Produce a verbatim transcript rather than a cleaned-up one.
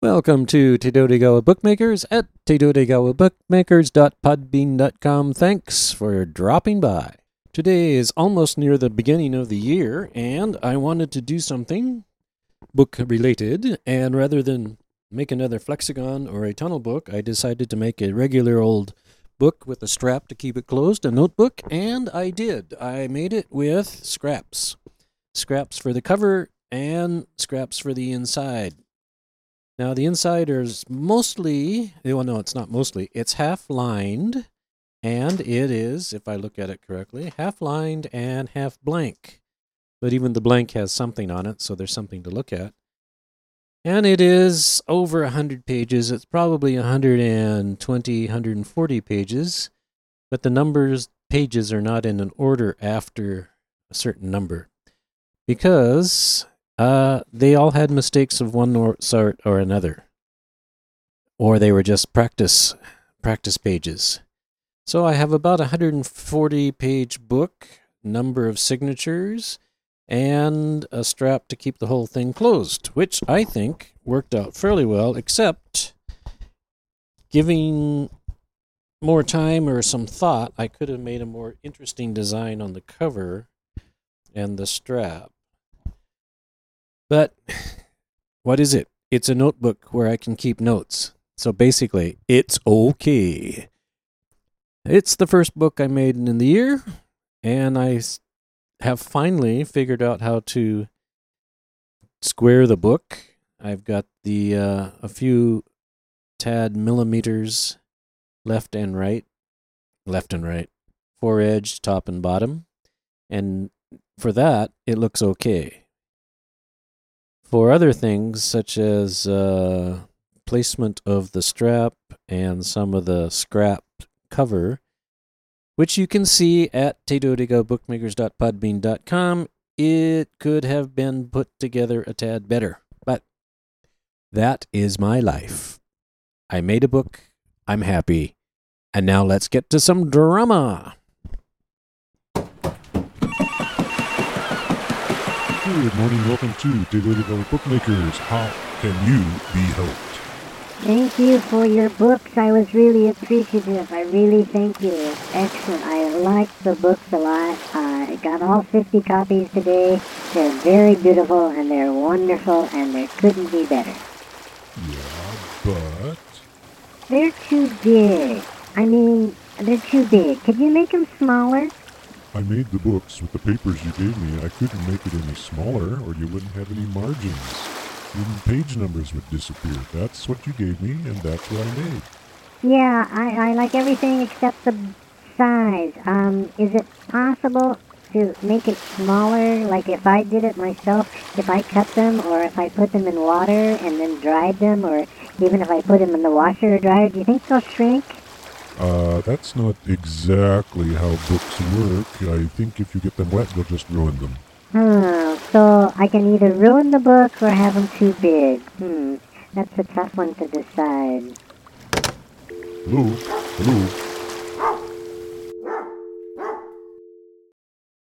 Welcome to Tedodegawa Bookmakers at tedodegawa bookmakers dot podbean dot com. Thanks for dropping by. Today is almost near the beginning of the year, and I wanted to do something book-related, and rather than make another Flexagon or a tunnel book, I decided to make a regular old book with a strap to keep it closed, a notebook, and I did. I made it with scraps. Scraps for the cover and scraps for the inside. Now, the inside is mostly, well, no, it's not mostly, it's half-lined, and it is, if I look at it correctly, half-lined and half-blank. But even the blank has something on it, so there's something to look at. And it is over one hundred pages. It's probably one hundred twenty, one hundred forty pages, but the numbers, pages are not in an order after a certain number, because Uh, they all had mistakes of one or, sort or another, or they were just practice practice pages. So I have about a one hundred forty page book, number of signatures, and a strap to keep the whole thing closed, which I think worked out fairly well, except giving more time or some thought, I could have made a more interesting design on the cover and the strap. But what is it? It's a notebook where I can keep notes. So basically, it's okay. It's the first book I made in the year, and I have finally figured out how to square the book. I've got the uh, a few tad millimeters left and right, left and right, foredge, top and bottom, and for that, it looks okay. For other things, such as uh, placement of the strap and some of the scrap cover, which you can see at tedodegawa bookmakers dot podbean dot com, it could have been put together a tad better. But that is my life. I made a book. I'm happy. And now let's get to some drama. Good morning, welcome to Tedodegawa Bookmakers. How can you be helped? Thank you for your books. I was really appreciative. I really thank you. It's excellent. I liked the books a lot. I got all fifty copies today. They're very beautiful, and they're wonderful, and they couldn't be better. Yeah, but... They're too big. I mean, they're too big. Could you make them smaller? I made the books with the papers you gave me. I couldn't make it any smaller, or you wouldn't have any margins. Even page numbers would disappear. That's what you gave me, and that's what I made. Yeah, I, I like everything except the size. Um, is it possible to make it smaller? Like if I did it myself, if I cut them, or if I put them in water and then dried them, or even if I put them in the washer or dryer, do you think they'll shrink? Uh, that's not exactly how books work. I think if you get them wet, they'll just ruin them. Hmm, so I can either ruin the book or have them too big. Hmm, that's a tough one to decide. Hello? Hello?